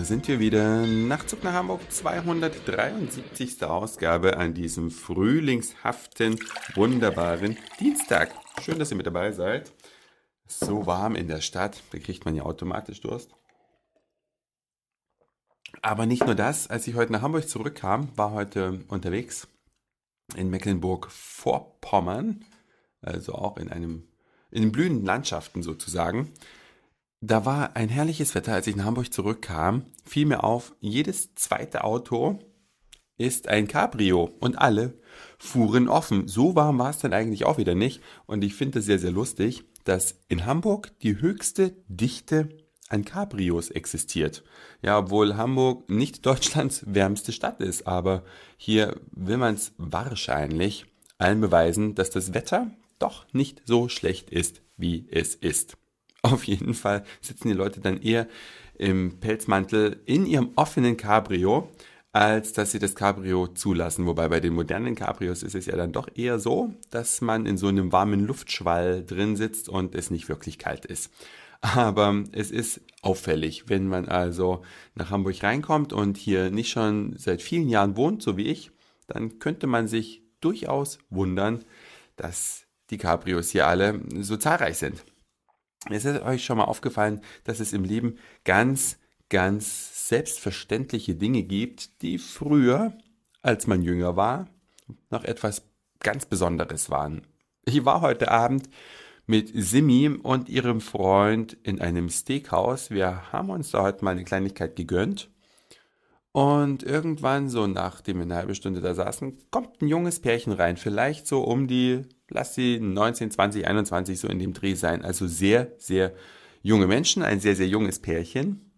sind wir wieder. Nachtzug nach Hamburg, 273. Ausgabe an diesem frühlingshaften, wunderbaren Dienstag. Schön, dass ihr mit dabei seid. So warm in der Stadt, da kriegt man ja automatisch Durst. Aber nicht nur das, als ich heute nach Hamburg zurückkam, war heute unterwegs in Mecklenburg-Vorpommern, also auch in den blühenden Landschaften sozusagen. Da war ein herrliches Wetter, als ich nach Hamburg zurückkam, fiel mir auf, jedes zweite Auto ist ein Cabrio und alle fuhren offen. So warm war es dann eigentlich auch wieder nicht und ich finde es sehr, sehr lustig, dass in Hamburg die höchste Dichte an Cabrios existiert. Ja, obwohl Hamburg nicht Deutschlands wärmste Stadt ist, aber hier will man es wahrscheinlich allen beweisen, dass das Wetter doch nicht so schlecht ist, wie es ist. Auf jeden Fall sitzen die Leute dann eher im Pelzmantel in ihrem offenen Cabrio, als dass sie das Cabrio zulassen. Wobei bei den modernen Cabrios ist es ja dann doch eher so, dass man in so einem warmen Luftschwall drin sitzt und es nicht wirklich kalt ist. Aber es ist auffällig, wenn man also nach Hamburg reinkommt und hier nicht schon seit vielen Jahren wohnt, so wie ich, dann könnte man sich durchaus wundern, dass die Cabrios hier alle so zahlreich sind. Es ist euch schon mal aufgefallen, dass es im Leben ganz, ganz selbstverständliche Dinge gibt, die früher, als man jünger war, noch etwas ganz Besonderes waren. Ich war heute Abend mit Simi und ihrem Freund in einem Steakhouse. Wir haben uns da heute mal eine Kleinigkeit gegönnt. Und irgendwann, so nachdem wir eine halbe Stunde da saßen, kommt ein junges Pärchen rein. Vielleicht so um die, lass sie 19, 20, 21 so in dem Dreh sein. Also sehr, sehr junge Menschen, ein sehr, sehr junges Pärchen.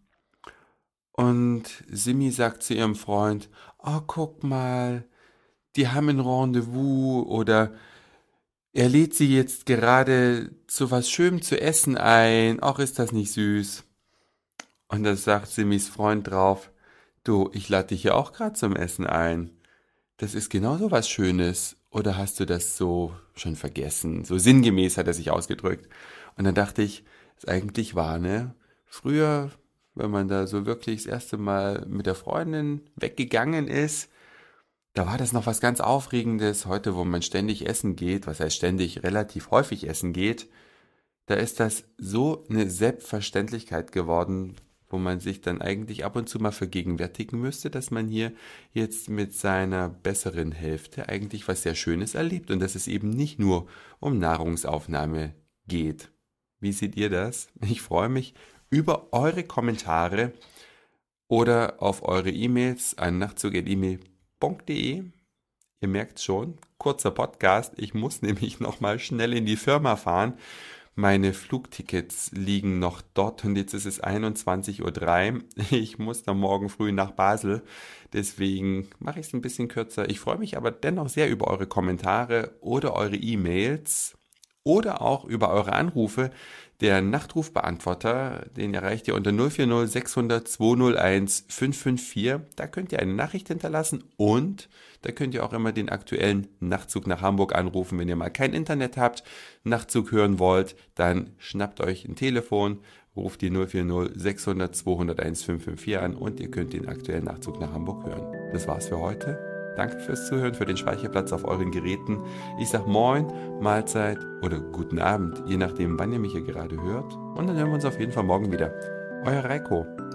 Und Simi sagt zu ihrem Freund, oh, guck mal, die haben ein Rendezvous oder er lädt sie jetzt gerade zu was Schönem zu essen ein. Ach, ist das nicht süß? Und da sagt Simis Freund drauf, du, ich lade dich ja auch gerade zum Essen ein. Das ist genauso was Schönes. Oder hast du das so schon vergessen? So sinngemäß hat er sich ausgedrückt. Und dann dachte ich, ist eigentlich wahr, ne? Früher, wenn man da so wirklich das erste Mal mit der Freundin weggegangen ist, da war das noch was ganz Aufregendes. Heute, wo man ständig essen geht, was heißt ständig, relativ häufig essen geht, da ist das so eine Selbstverständlichkeit geworden, wo man sich dann eigentlich ab und zu mal vergegenwärtigen müsste, dass man hier jetzt mit seiner besseren Hälfte eigentlich was sehr Schönes erlebt und dass es eben nicht nur um Nahrungsaufnahme geht. Wie seht ihr das? Ich freue mich über eure Kommentare oder auf eure E-Mails an nachtzug@email.de. Ihr merkt schon, kurzer Podcast. Ich muss nämlich nochmal schnell in die Firma fahren. Meine Flugtickets liegen noch dort und jetzt ist es 21:03 Uhr. Ich muss dann morgen früh nach Basel. Deswegen mache ich es ein bisschen kürzer. Ich freue mich aber dennoch sehr über eure Kommentare oder eure E-Mails oder auch über eure Anrufe. Der Nachtrufbeantworter, den erreicht ihr unter 040 600 201 554. Da könnt ihr eine Nachricht hinterlassen und da könnt ihr auch immer den aktuellen Nachtzug nach Hamburg anrufen. Wenn ihr mal kein Internet habt, Nachtzug hören wollt, dann schnappt euch ein Telefon, ruft die 040 600 201 554 an und ihr könnt den aktuellen Nachtzug nach Hamburg hören. Das war's für heute. Danke fürs Zuhören, für den Speicherplatz auf euren Geräten. Ich sag Moin, Mahlzeit oder guten Abend, je nachdem, wann ihr mich hier gerade hört. Und dann hören wir uns auf jeden Fall morgen wieder. Euer Reiko.